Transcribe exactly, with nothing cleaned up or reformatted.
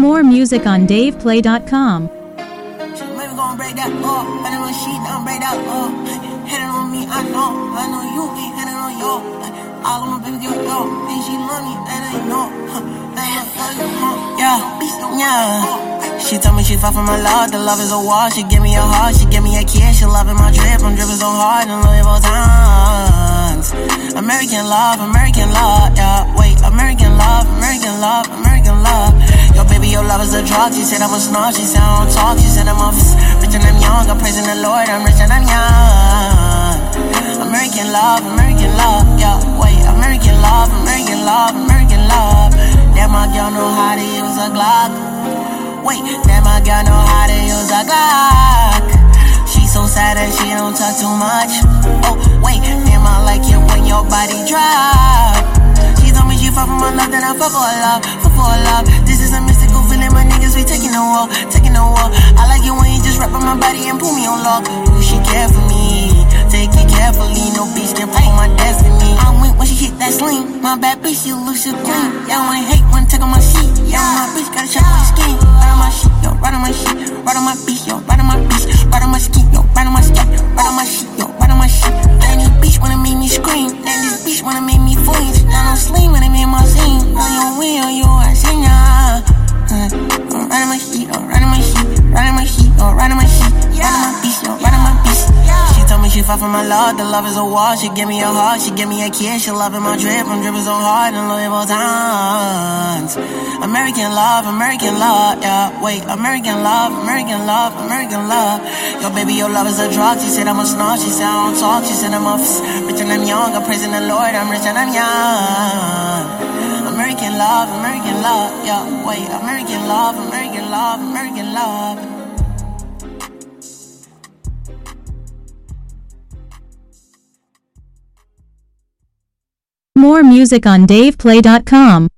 More music on dave play dot com. Maybe gon' break that up, but I know she done break that up. Hitting on me, I know, I know you be hitting on yo. All of my baby give yo, and she love me, and I know. Yeah, yeah. She told me she fought for my love, the love is a wall. She give me a heart, she give me a kiss. She loving my drip, I'm dripping so hard and Louis Vuittons. American love, American love, yeah. Wait, American love, American love, American love. Yo, baby, your love is a drug. She said I'm a snore, she said I don't talk. She said I'm a rich and I'm young. I'm praising the Lord, I'm rich and I'm young. American love, American love, yeah. Wait, American love, American love, American love. That my girl know how to use a Glock. Wait, that my girl know how to use a Glock. She so sad that she don't talk too much. Oh, wait, damn, I like it when your body drop. She told me she fuck for my love, then I fuck for her love, fuck for her love. This is a mystical feeling, my niggas be taking a walk, taking a walk. I like it when you just wrap on my body and pull me on lock. Ooh, she care for me, take it carefully, no bitch can play my destiny. I went when she hit that sling, my bad bitch, she looks so clean. Yeah, when hate, when take on my sheet. Yeah, my bitch gotta check on my skin. Right on my shit, yo, right on my shit. Right on my bitch, yo, right on my bitch. Right on my skin, yo, right on my skin. Right on my shit, yo, right on my shit. And this bitch wanna make me scream. And this bitch wanna make me flinch. Now I'm slim when I'm in my scene. On your way, on your I sing, yeah. I'm right on my shit, yo, right on my shit. Right on my shit, yo, right on my shit. Right on my bitch, yo, right on my bitch. She told me she fought for my love, the love is a wall. She give me a heart, she give me a kiss. She loving my drip, I'm dripping so hard and Louis Vuittons. American love, American love, yeah. Wait, American love, American love, American love. Yo, baby, your love is a drug. She said I'm a snore, she said I don't talk. She said I'm a rich and I'm young. I'm praising the Lord, I'm rich and I'm young. American love, American love, yeah. Wait, American love, American love, American love. More music on dave play dot com.